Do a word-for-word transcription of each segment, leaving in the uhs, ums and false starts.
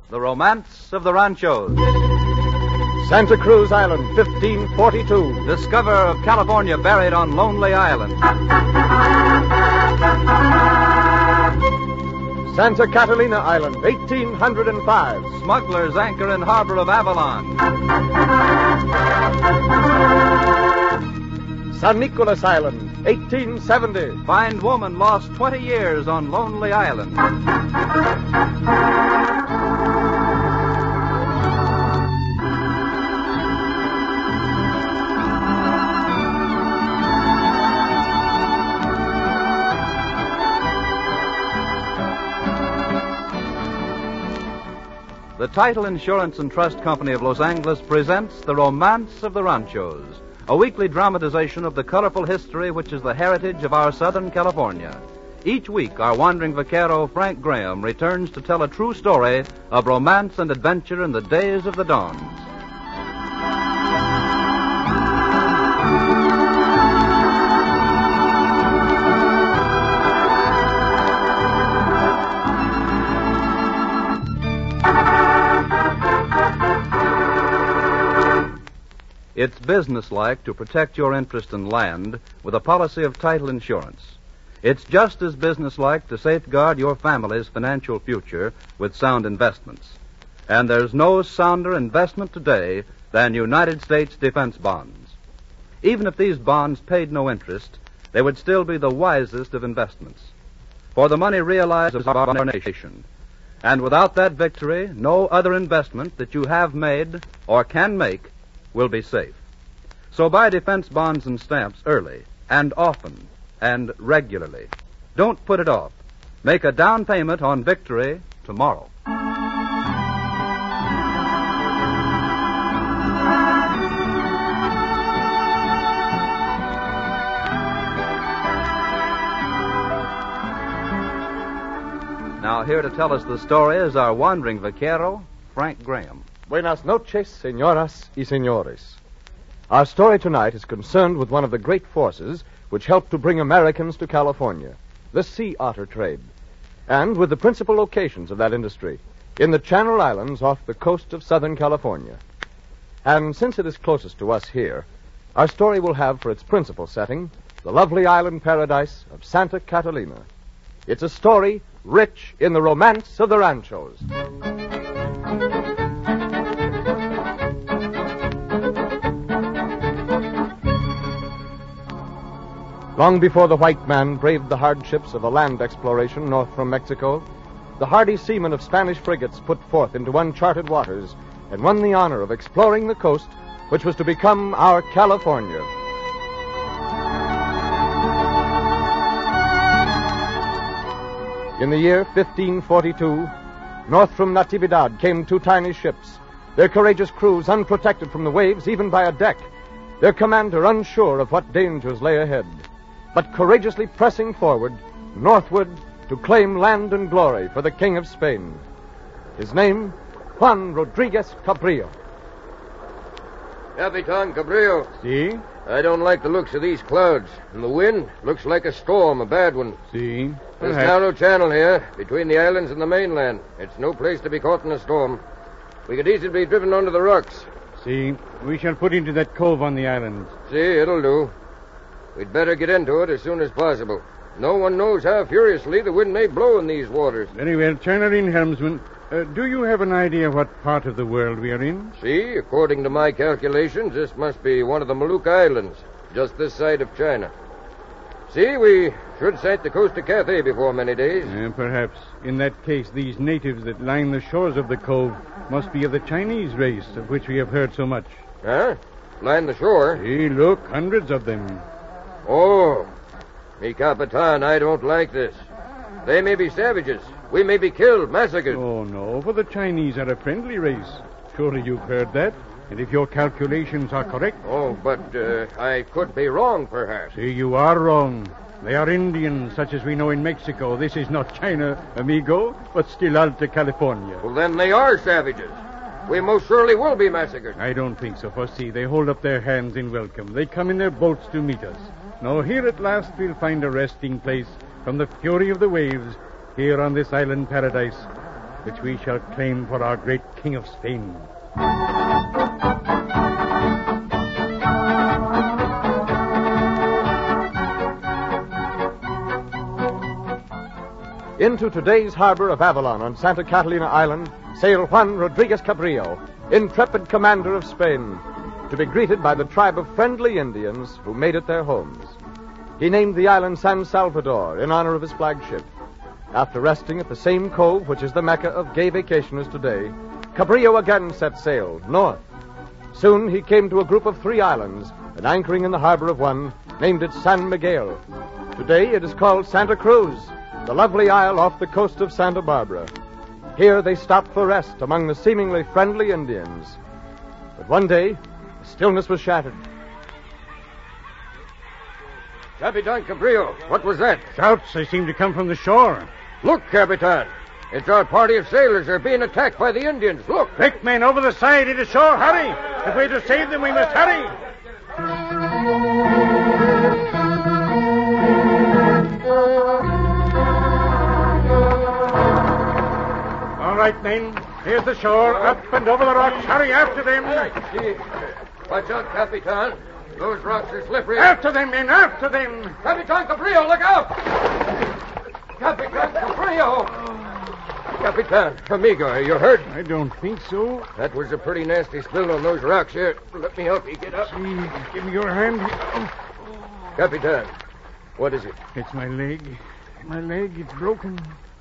The Romance of the Ranchos. Santa Cruz Island, fifteen forty-two. Discover of California buried on Lonely Island. Santa Catalina Island, eighteen oh five. Smugglers anchor in harbor of Avalon. San Nicolas Island, eighteen seventy. Find woman lost twenty years on Lonely Island. The Title Insurance and Trust Company of Los Angeles presents The Romance of the Ranchos, a weekly dramatization of the colorful history which is the heritage of our Southern California. Each week, our wandering vaquero, Frank Graham, returns to tell a true story of romance and adventure in the days of the Dons. It's businesslike to protect your interest in land with a policy of title insurance. It's just as businesslike to safeguard your family's financial future with sound investments. And there's no sounder investment today than United States defense bonds. Even if these bonds paid no interest, they would still be the wisest of investments. For the money realized is our nation. And without that victory, no other investment that you have made or can make will be safe. So buy defense bonds and stamps early and often and regularly. Don't put it off. Make a down payment on victory tomorrow. Now here to tell us the story is our wandering vaquero, Frank Graham. Buenas noches, señoras y señores. Our story tonight is concerned with one of the great forces which helped to bring Americans to California, the sea otter trade, and with the principal locations of that industry in the Channel Islands off the coast of Southern California. And since it is closest to us here, our story will have for its principal setting the lovely island paradise of Santa Catalina. It's a story rich in the romance of the ranchos. Long before the white man braved the hardships of a land exploration north from Mexico, the hardy seamen of Spanish frigates put forth into uncharted waters and won the honor of exploring the coast which was to become our California. In the year fifteen forty-two, north from Natividad came two tiny ships, their courageous crews unprotected from the waves even by a deck, their commander unsure of what dangers lay ahead, but courageously pressing forward, northward, to claim land and glory for the King of Spain. His name, Juan Rodriguez Cabrillo. Capitan Cabrillo. Si? I don't like the looks of these clouds. And the wind looks like a storm, a bad one. Si? There's a narrow channel here, between the islands and the mainland. It's no place to be caught in a storm. We could easily be driven onto the rocks. Si? We shall put into that cove on the island. See, it'll do. We'd better get into it as soon as possible. No one knows how furiously the wind may blow in these waters. Very well. Turn her in, helmsman. Uh, do you have an idea what part of the world we are in? See, according to my calculations, this must be one of the Molucca Islands, just this side of China. See, we should sight the coast of Cathay before many days. Uh, perhaps. In that case, these natives that line the shores of the cove must be of the Chinese race, of which we have heard so much. Huh? Line the shore? See, look, hundreds of them. Oh, mi Capitan, I don't like this. They may be savages. We may be killed, massacred. Oh, no, for the Chinese are a friendly race. Surely you've heard that. And if your calculations are correct... Oh, but uh, I could be wrong, perhaps. See, you are wrong. They are Indians, such as we know in Mexico. This is not China, amigo, but still Alta California. Well, then they are savages. We most surely will be massacred. I don't think so, for see, they hold up their hands in welcome. They come in their boats to meet us. Now, here at last we'll find a resting place from the fury of the waves here on this island paradise. which we shall claim for our great King of Spain. Into today's harbor of Avalon on Santa Catalina Island sailed Juan Rodriguez Cabrillo, intrepid commander of Spain, to be greeted by the tribe of friendly Indians who made it their homes. He named the island San Salvador in honor of his flagship. After resting at the same cove which is the Mecca of gay vacationers today, Cabrillo again set sail north. Soon he came to a group of three islands, and anchoring in the harbor of one, named it San Miguel. Today it is called Santa Cruz, the lovely isle off the coast of Santa Barbara. Here they stopped for rest among the seemingly friendly Indians. But one day, the stillness was shattered. Capitan Cabrillo, what was that? Shouts, they seem to come from the shore. Look, Capitan. It's our party of sailors. They're being attacked by the Indians. Look. Quick, men, over the side, in the shore. Hurry. If we're to save them, we must hurry. All right, men. Here's the shore. Up and over the rocks. Hurry after them. Watch out, Capitan. Those rocks are slippery. After them, men. After them. Capitan Cabrillo, look out! Capitan Cabrillo! Capitan, amigo, are you hurt? I don't think so. That was a pretty nasty spill on those rocks here. Let me help you get up. See, give me your hand. Capitan, what is it? It's my leg. My leg, it's broken.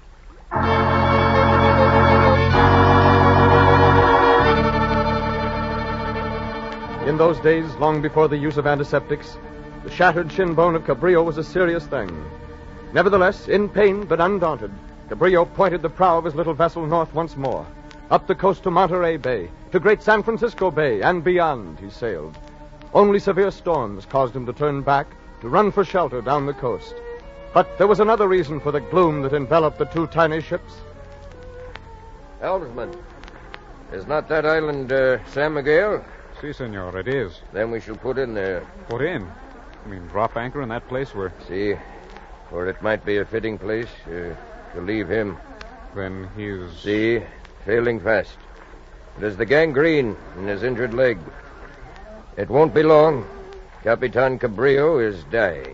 In those days, long before the use of antiseptics, the shattered shin bone of Cabrillo was a serious thing. Nevertheless, in pain but undaunted, Cabrillo pointed the prow of his little vessel north once more. Up the coast to Monterey Bay, to Great San Francisco Bay, and beyond he sailed. Only severe storms caused him to turn back, to run for shelter down the coast. But there was another reason for the gloom that enveloped the two tiny ships. Helmsman, is not that island uh, San Miguel? Si, senor, it is. Then we shall put in there. Put in? I mean, drop anchor in that place where... See, or it might be a fitting place uh, to leave him. Then he's... See, failing fast. It is the gangrene in his injured leg. It won't be long. Capitan Cabrillo is dying.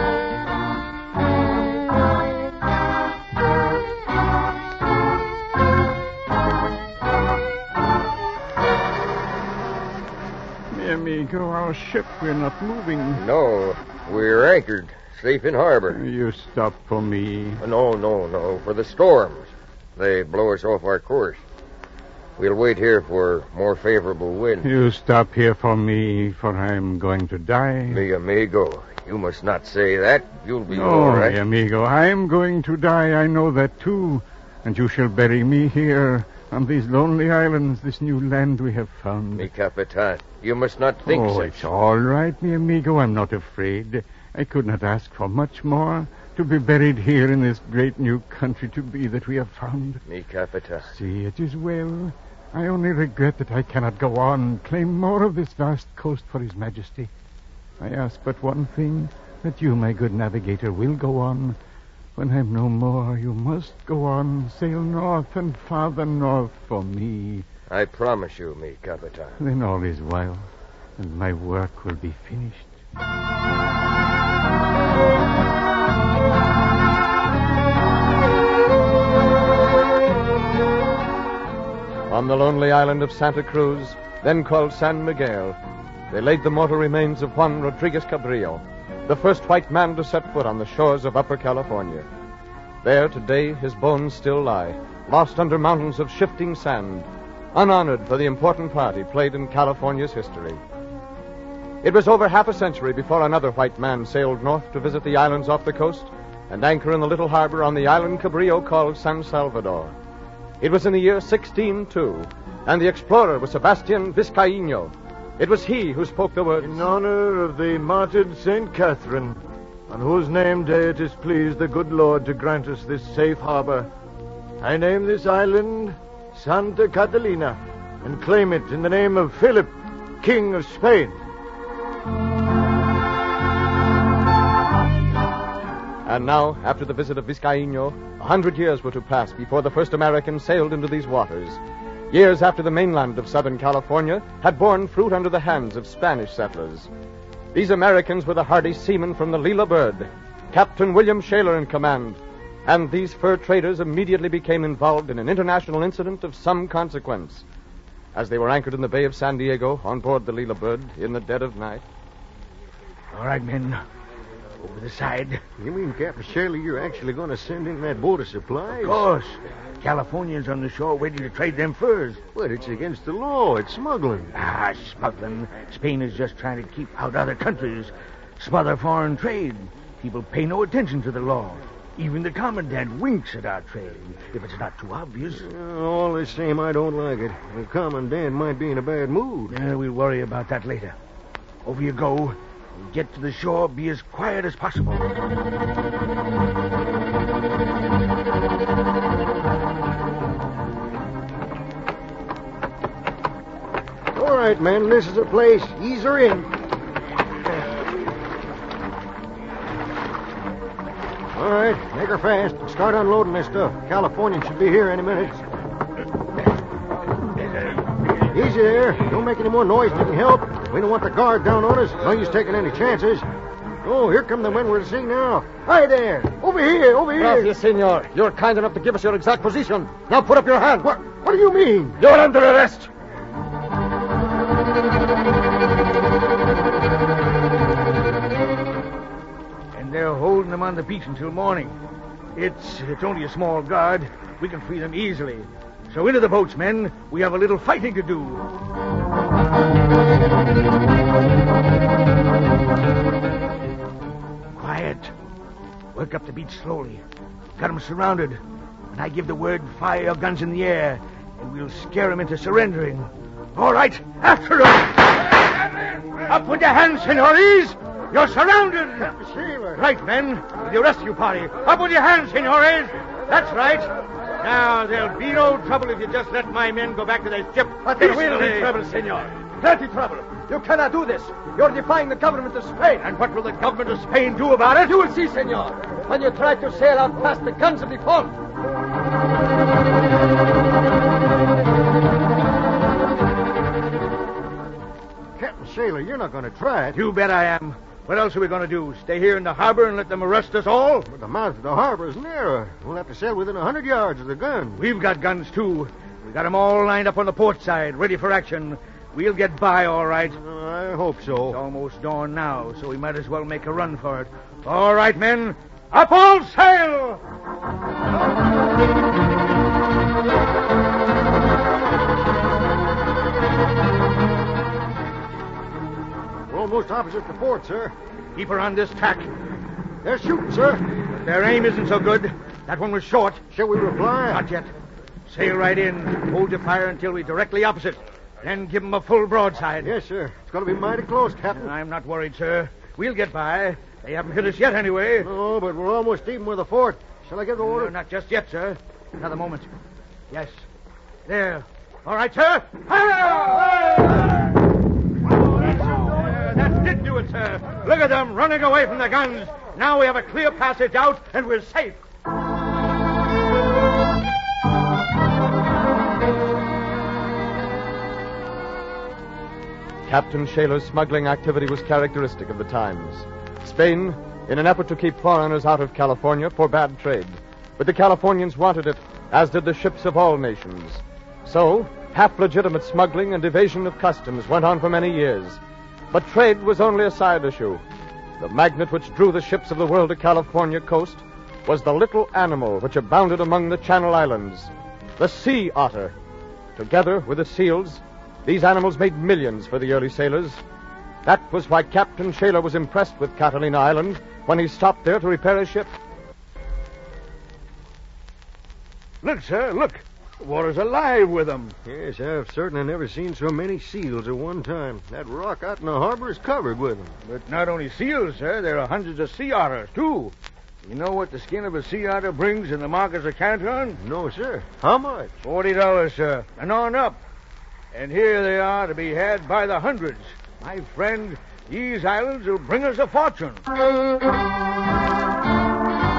Amigo, our ship, we're not moving. No, we're anchored, safe in harbor. You stop for me. No, no, no, for the storms. They blow us off our course. We'll wait here for more favorable wind. You stop here for me, for I'm going to die. Mi amigo, you must not say that. You'll be no, all right. Mi amigo, I'm going to die. I know that, too. And you shall bury me here on these lonely islands, this new land we have found. Mi Capitan, you must not think oh, such. It's all right, mi amigo. I'm not afraid. I could not ask for much more. To be buried here in this great new country to be that we have found. Mi Capitan. See, it is well. I only regret that I cannot go on, claim more of this vast coast for His Majesty. I ask but one thing, that you, my good navigator, will go on. When I'm no more, you must go on, sail north and farther north for me. I promise you, mi Capitan. Then all is well, and my work will be finished. On the lonely island of Santa Cruz, then called San Miguel, they laid the mortal remains of Juan Rodriguez Cabrillo, the first white man to set foot on the shores of Upper California. There today his bones still lie, lost under mountains of shifting sand, unhonored for the important part he played in California's history. It was over half a century before another white man sailed north to visit the islands off the coast and anchor in the little harbor on the island Cabrillo called San Salvador. It was in the year sixteen oh two, and the explorer was Sebastian Vizcaino. It was he who spoke the words, "In honor of the martyred Saint Catherine, on whose name day it is pleased the good Lord to grant us this safe harbor, I name this island Santa Catalina, and claim it in the name of Philip, King of Spain." And now, after the visit of Vizcaino, a hundred years were to pass before the first Americans sailed into these waters. Years after the mainland of Southern California had borne fruit under the hands of Spanish settlers. These Americans were the hardy seamen from the Leela Bird, Captain William Shaler in command, and these fur traders immediately became involved in an international incident of some consequence. As they were anchored in the Bay of San Diego on board the Leela Bird in the dead of night. All right, men. Over the side. You mean, Captain Shirley, you're actually going to send in that boat of supplies? Of course. Californians on the shore waiting to trade them furs. But it's against the law. It's smuggling. Ah, smuggling. Spain is just trying to keep out other countries, smother foreign trade. People pay no attention to the law. Even the commandant winks at our trade, if it's not too obvious. Uh, all the same, I don't like it. The commandant might be in a bad mood. Yeah, we'll worry about that later. Over you go. Get to the shore, be as quiet as possible. All right, men, this is the place. Ease her in. All right, make her fast. Start unloading this stuff. Californian should be here any minute. Easy there. Don't make any more noise if you can help. We don't want the guard down on us. No use taking any chances. Oh, here come the men we're to see now. Hi there. Over here, over here. Gracias, senor. You're kind enough to give us your exact position. Now put up your hand. What, what do you mean? You're under arrest. And they're holding them on the beach until morning. It's it's only a small guard. We can free them easily. So into the boats, men. We have a little fighting to do. Quiet. Work up the beach slowly. Got them surrounded. When I give the word, fire your guns in the air, and we'll scare them into surrendering. All right, after them. Up with your hands, senores. You're surrounded. Right, men. With your rescue party. Up with your hands, senores. That's right. Now, there'll be no trouble if you just let my men go back to their ship. But there will be trouble, senor. Plenty trouble. You cannot do this. You're defying the government of Spain. And what will the government of Spain do about it? You will see, senor, when you try to sail out past the guns of the fort. Captain Shaler, you're not going to try it. You bet I am. What else are we going to do? Stay here in the harbor and let them arrest us all? But the mouth of the harbor is narrow. We'll have to sail within a hundred yards of the guns. We've got guns, too. We got them all lined up on the port side, ready for action. We'll get by all right. Uh, I hope so. It's almost dawn now, so we might as well make a run for it. All right, men. Up all sail! We're almost opposite the fort, sir. Keep her on this tack. They're shooting, sir. Their aim isn't so good. That one was short. Shall we reply? Not yet. Sail right in. Hold your fire until we're directly opposite. Then give them a full broadside. Yes, sir. It's going to be mighty close, Captain. I'm not worried, sir. We'll get by. They haven't hit us yet, anyway. No, but we're almost even with the fort. Shall I give the order? No, not just yet, sir. Another moment. Yes. There. All right, sir. Hi! That did do it, sir. Look at them running away from the guns. Now we have a clear passage out, and we're safe. Captain Shaler's smuggling activity was characteristic of the times. Spain, in an effort to keep foreigners out of California, forbade trade. But the Californians wanted it, as did the ships of all nations. So, half-legitimate smuggling and evasion of customs went on for many years. But trade was only a side issue. The magnet which drew the ships of the world to California coast was the little animal which abounded among the Channel Islands, the sea otter. Together with the seals, these animals made millions for the early sailors. That was why Captain Shaler was impressed with Catalina Island when he stopped there to repair his ship. Look, sir, look. The water's alive with them. Yes, I've certainly never seen so many seals at one time. That rock out in the harbor is covered with them. But not only seals, sir. There are hundreds of sea otters, too. You know what the skin of a sea otter brings in the markets of Canton? No, sir. How much? Forty dollars, sir. And on up. And here they are to be had by the hundreds. My friend, these islands will bring us a fortune.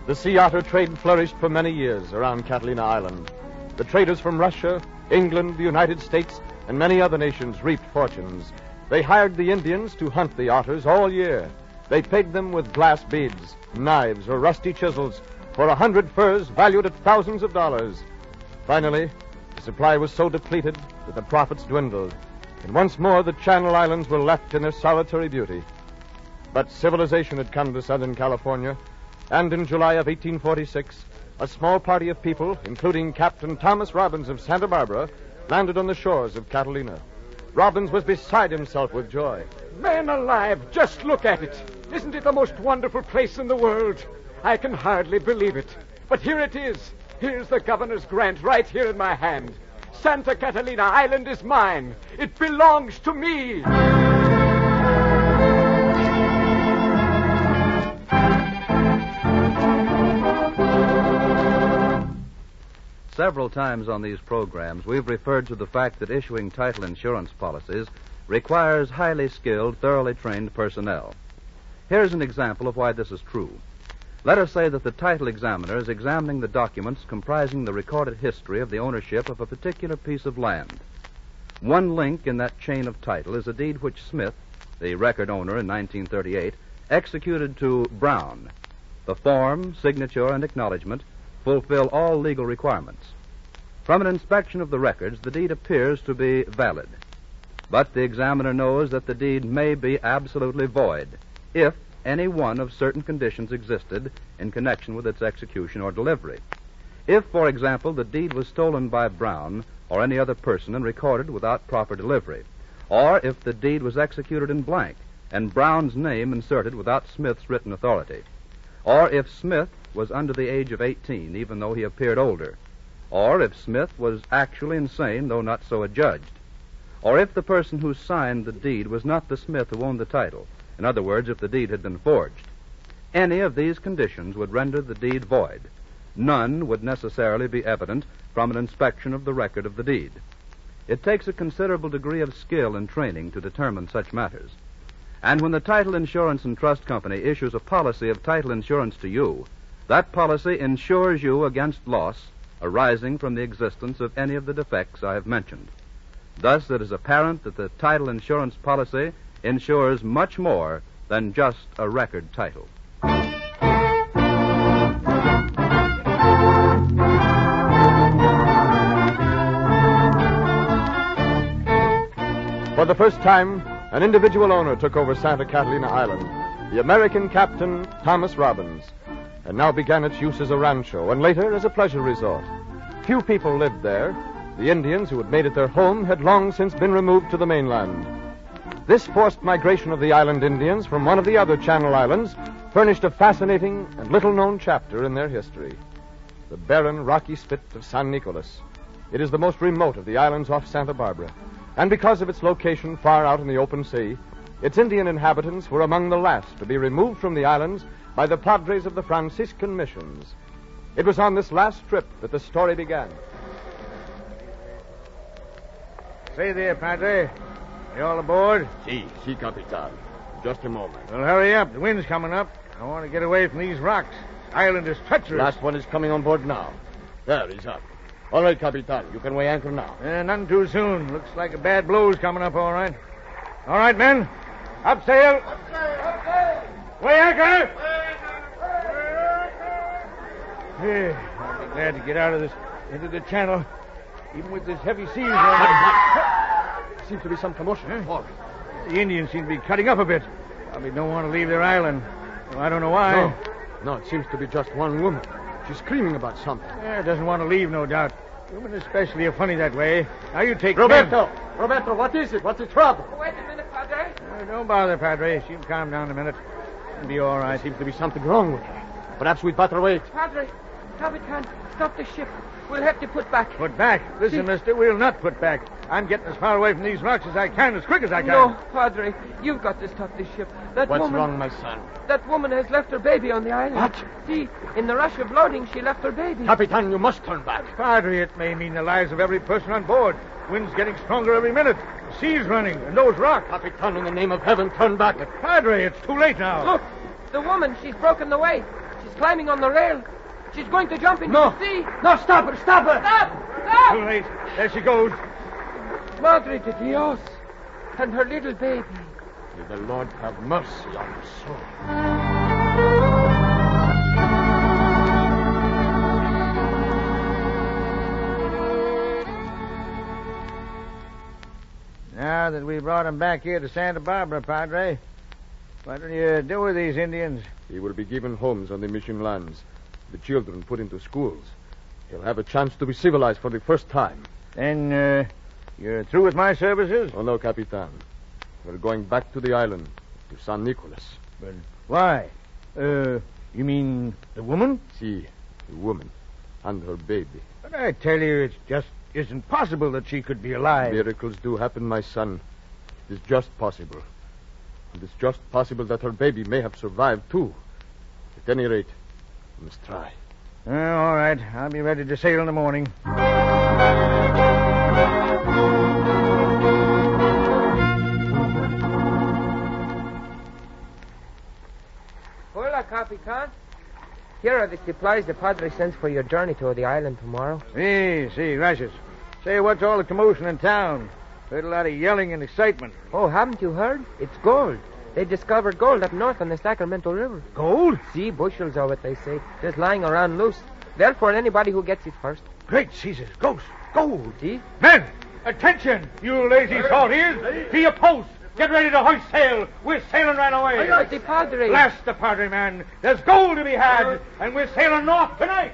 The sea otter trade flourished for many years around Catalina Island. The traders from Russia, England, the United States, and many other nations reaped fortunes. They hired the Indians to hunt the otters all year. They pegged them with glass beads, knives, or rusty chisels for a hundred furs valued at thousands of dollars. Finally, the supply was so depleted that the profits dwindled, and once more the Channel Islands were left in their solitary beauty. But civilization had come to Southern California, and in July of eighteen forty-six, a small party of people, including Captain Thomas Robbins of Santa Barbara, landed on the shores of Catalina. Robbins was beside himself with joy. Man alive, just look at it. Isn't it the most wonderful place in the world? I can hardly believe it. But here it is. Here's the governor's grant right here in my hand. Santa Catalina Island is mine. It belongs to me. Several times on these programs, we've referred to the fact that issuing title insurance policies requires highly skilled, thoroughly trained personnel. Here's an example of why this is true. Let us say that the title examiner is examining the documents comprising the recorded history of the ownership of a particular piece of land. One link in that chain of title is a deed which Smith, the record owner in nineteen thirty-eight, executed to Brown. The form, signature, and acknowledgement fulfill all legal requirements. From an inspection of the records, the deed appears to be valid. But the examiner knows that the deed may be absolutely void if any one of certain conditions existed in connection with its execution or delivery. If, for example, the deed was stolen by Brown or any other person and recorded without proper delivery, or if the deed was executed in blank and Brown's name inserted without Smith's written authority, or if Smith was under the age of eighteen, even though he appeared older, or if Smith was actually insane, though not so adjudged, or if the person who signed the deed was not the Smith who owned the title, in other words, if the deed had been forged. Any of these conditions would render the deed void. None would necessarily be evident from an inspection of the record of the deed. It takes a considerable degree of skill and training to determine such matters. And when the Title Insurance and Trust Company issues a policy of title insurance to you, that policy insures you against loss arising from the existence of any of the defects I have mentioned. Thus, it is apparent that the title insurance policy insures much more than just a record title. For the first time, an individual owner took over Santa Catalina Island, the American captain Thomas Robbins, and now began its use as a rancho and later as a pleasure resort. Few people lived there. The Indians who had made it their home had long since been removed to the mainland. This forced migration of the island Indians from one of the other Channel Islands furnished a fascinating and little-known chapter in their history. The barren, rocky spit of San Nicolas. It is the most remote of the islands off Santa Barbara, and because of its location far out in the open sea, its Indian inhabitants were among the last to be removed from the islands by the padres of the Franciscan missions. It was on this last trip that the story began. Say there, Padre. You all aboard? Si, si, Capitan. Just a moment. Well, hurry up. The wind's coming up. I want to get away from these rocks. The island is treacherous. Last one is coming on board now. There, he's up. All right, Capitan. You can weigh anchor now. Uh, none too soon. Looks like a bad blow's coming up, all right. All right, men. Up sail. Up sail. Up sail. Weigh anchor. Yeah, I'll be glad to get out of this, into the channel, even with this heavy seas running. Seems to be some commotion. Huh? The Indians seem to be cutting up a bit. Probably don't want to leave their island. Well, I don't know why. No. No, it seems to be just one woman. She's screaming about something. Yeah, doesn't want to leave, no doubt. Women especially are funny that way. Now you take Roberto! men. Roberto, what is it? What's the trouble? Wait a minute, Padre. Uh, don't bother, Padre. She'll calm down in a minute. It'll be all right. Seems to be something wrong with her. Perhaps we'd better wait. Padre, Capitan, stop the ship. We'll have to put back. Put back? Listen, mister, we'll not put back. I'm getting as far away from these rocks as I can, as quick as I can. No, Padre, you've got to stop this ship. That What's woman, wrong, my son? That woman has left her baby on the island. What? See, in the rush of loading, she left her baby. Capitan, you must turn back. Padre, it may mean the lives of every person on board. Wind's getting stronger every minute. The sea's running, and those rocks. Capitan, in the name of heaven, turn back. Padre, it's too late now. Look, the woman, she's broken the weight. She's climbing on the rail. She's going to jump into No. the sea. No, stop her, stop her. Stop! Stop! Too late. There she goes. Madre de Dios. And her little baby. May the Lord have mercy on her soul. Now that we brought him back here to Santa Barbara, Padre, what will you do with these Indians? He will be given homes on the mission lands. The children put into schools. He'll have a chance to be civilized for the first time. Then, uh, you're through with my services? Oh, no, Capitan. We're going back to the island, to San Nicolas. But why? Uh, you mean the woman? See, the woman and her baby. But I tell you, it just isn't possible that she could be alive. Miracles do happen, my son. It is just possible. And it's just possible that her baby may have survived, too. At any rate, we must try. Uh, all right. I'll be ready to sail in the morning. Hola, Capitan. Here are the supplies the Padre sends for your journey to the island tomorrow. Si, si, gracias. Say, what's all the commotion in town? Heard a lot of yelling and excitement. Oh, haven't you heard? It's gold. They discovered gold up north on the Sacramento River. Gold? See, bushels of it, they say. Just lying around loose. They'll for anybody who gets it first. Great Caesar's ghost. Gold. See? Men, attention, you lazy salties. To your posts. Get ready to hoist sail. We're sailing right away. But the Padre... Blast the Padre, man. There's gold to be had, and we're sailing north tonight.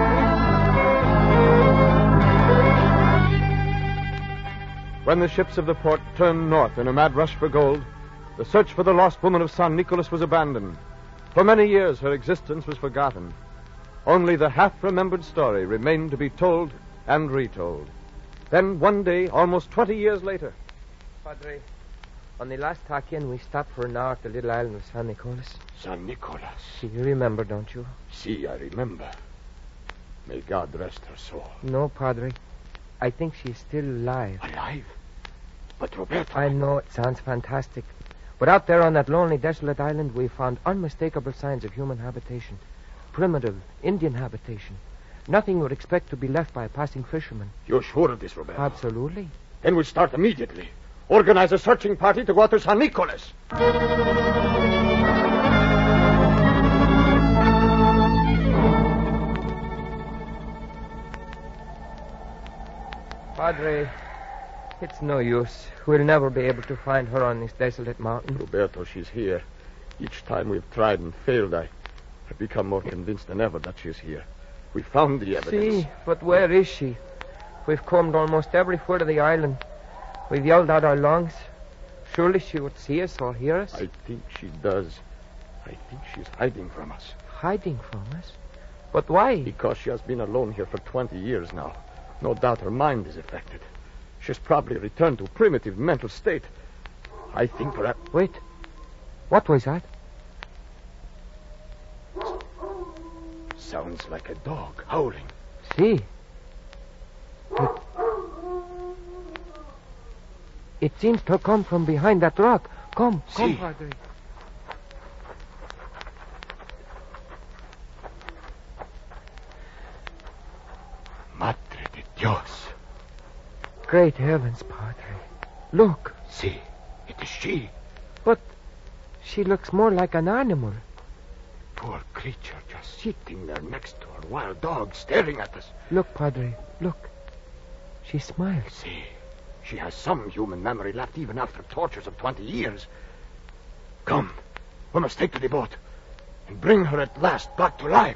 When the ships of the port turned north in a mad rush for gold, the search for the lost woman of San Nicolas was abandoned. For many years, her existence was forgotten. Only the half-remembered story remained to be told and retold. Then, one day, almost twenty years later... Padre, on the last tack in, we stopped for an hour at the little island of San Nicolas. San Nicolas. See, you remember, don't you? See, I remember. May God rest her soul. No, Padre. I think she's still alive. Alive? But Roberto... I know it sounds fantastic. But out there on that lonely, desolate island, we found unmistakable signs of human habitation. Primitive, Indian habitation. Nothing you would expect to be left by a passing fisherman. You're sure of this, Roberto? Absolutely. Then we'll start immediately. Organize a searching party to go to San Nicolas. Padre, it's no use. We'll never be able to find her on this desolate mountain. Roberto, she's here. Each time we've tried and failed, I have become more convinced than ever that she's here. We found the evidence. See, but where is she? We've combed almost every foot of the island. We've yelled out our lungs. Surely she would see us or hear us. I think she does. I think she's hiding from us. Hiding from us? But why? Because she has been alone here for twenty years now. No doubt her mind is affected. She's probably returned to a primitive mental state. I think perhaps... Wait. What was that? Sounds like a dog howling. See. It... It seems to come from behind that rock. Come, come, See. Padre. Madre de Dios. Great heavens, Padre. Look. See, it is she. But she looks more like an animal. Poor creature, just sitting there next to her wild dog, staring at us. Look, Padre, look. She smiles. See, she has some human memory left even after tortures of twenty years. Come, we must take to the boat and bring her at last back to life.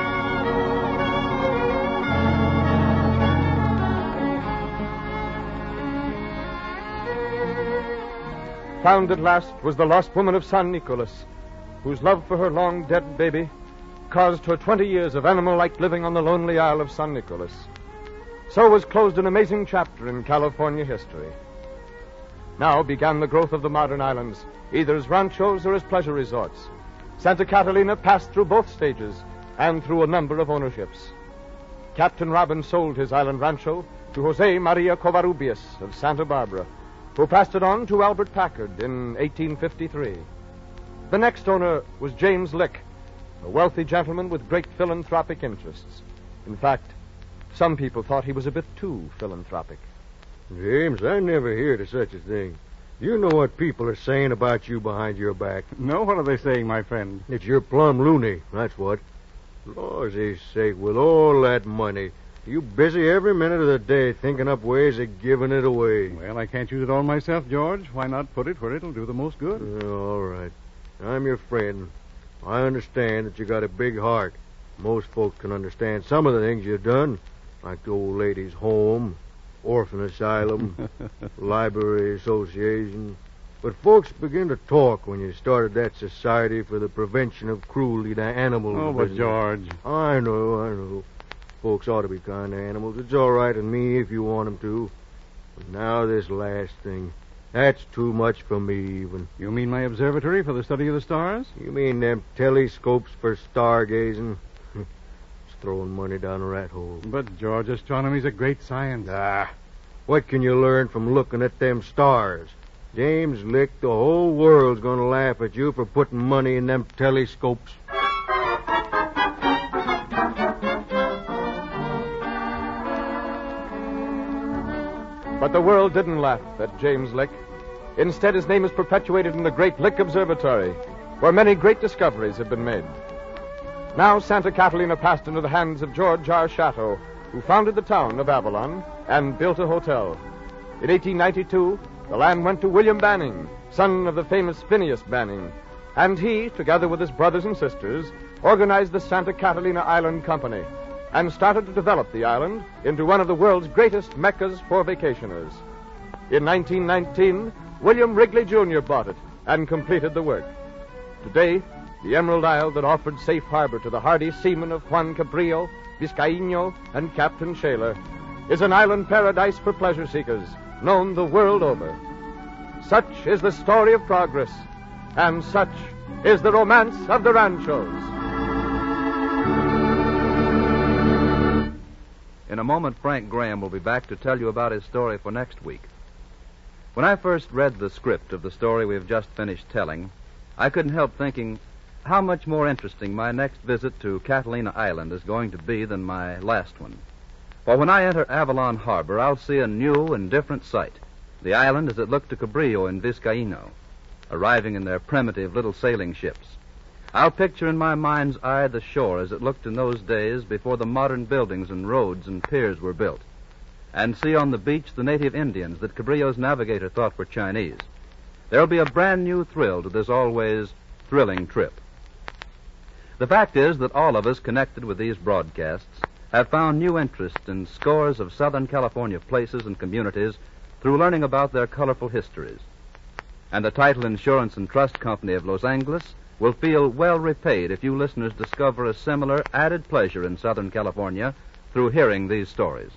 Found at last was the lost woman of San Nicolas, whose love for her long-dead baby caused her twenty years of animal-like living on the lonely isle of San Nicolas. So was closed an amazing chapter in California history. Now began the growth of the modern islands, either as ranchos or as pleasure resorts. Santa Catalina passed through both stages and through a number of ownerships. Captain Robin sold his island rancho to Jose Maria Covarrubias of Santa Barbara, who passed it on to Albert Packard in eighteen fifty-three. The next owner was James Lick, a wealthy gentleman with great philanthropic interests. In fact, some people thought he was a bit too philanthropic. James, I never heard of such a thing. You know what people are saying about you behind your back. No, what are they saying, my friend? It's you're plumb loony, that's what. Lord's sake, with all that money, you busy every minute of the day thinking up ways of giving it away. Well, I can't use it all myself, George. Why not put it where it'll do the most good? Uh, all right. I'm your friend. I understand that you got a big heart. Most folks can understand some of the things you've done, like the old lady's home, orphan asylum, library association. But folks begin to talk when you started that society for the prevention of cruelty to animals. Oh, but George. I know, I know. Folks ought to be kind to animals. It's all right with me if you want them to. But now this last thing, that's too much for me even. You mean my observatory for the study of the stars? You mean them telescopes for stargazing? It's throwing money down a rat hole. But, George, astronomy's a great science. Ah, what can you learn from looking at them stars? James Lick, the whole world's going to laugh at you for putting money in them telescopes. But the world didn't laugh at James Lick. Instead, his name is perpetuated in the Great Lick Observatory, where many great discoveries have been made. Now Santa Catalina passed into the hands of George R. Chateau, who founded the town of Avalon and built a hotel. In eighteen ninety-two, the land went to William Banning, son of the famous Phineas Banning, and he, together with his brothers and sisters, organized the Santa Catalina Island Company and started to develop the island into one of the world's greatest meccas for vacationers. In nineteen nineteen, William Wrigley Junior bought it and completed the work. Today, the Emerald Isle that offered safe harbor to the hardy seamen of Juan Cabrillo, Vizcaíno, and Captain Shaler is an island paradise for pleasure seekers, known the world over. Such is the story of progress, and such is the romance of the ranchos. In a moment, Frank Graham will be back to tell you about his story for next week. When I first read the script of the story we've just finished telling, I couldn't help thinking how much more interesting my next visit to Catalina Island is going to be than my last one. For when I enter Avalon Harbor, I'll see a new and different sight, the island as it looked to Cabrillo and Vizcaíno, arriving in their primitive little sailing ships. I'll picture in my mind's eye the shore as it looked in those days before the modern buildings and roads and piers were built, and see on the beach the native Indians that Cabrillo's navigator thought were Chinese. There'll be a brand new thrill to this always thrilling trip. The fact is that all of us connected with these broadcasts have found new interest in scores of Southern California places and communities through learning about their colorful histories. And the Title Insurance and Trust Company of Los Angeles will feel well repaid if you listeners discover a similar added pleasure in Southern California through hearing these stories.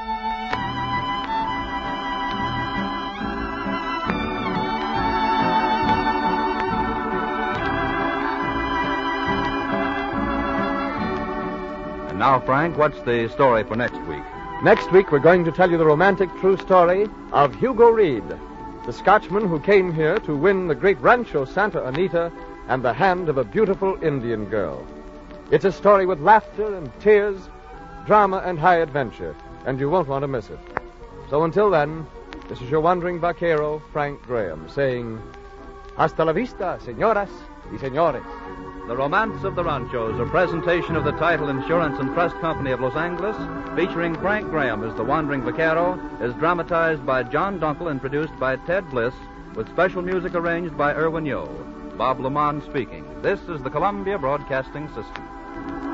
And now, Frank, what's the story for next week? Next week, we're going to tell you the romantic true story of Hugo Reed, the Scotchman who came here to win the great rancho Santa Anita and the hand of a beautiful Indian girl. It's a story with laughter and tears, drama and high adventure, and you won't want to miss it. So until then, this is your wandering vaquero, Frank Graham, saying, Hasta la vista, señoras y señores. The Romance of the Ranchos, a presentation of the Title Insurance and Trust Company of Los Angeles, featuring Frank Graham as the wandering vaquero, is dramatized by John Dunkel and produced by Ted Bliss, with special music arranged by Irwin Yo. Bob Lamont speaking. This is the Columbia Broadcasting System.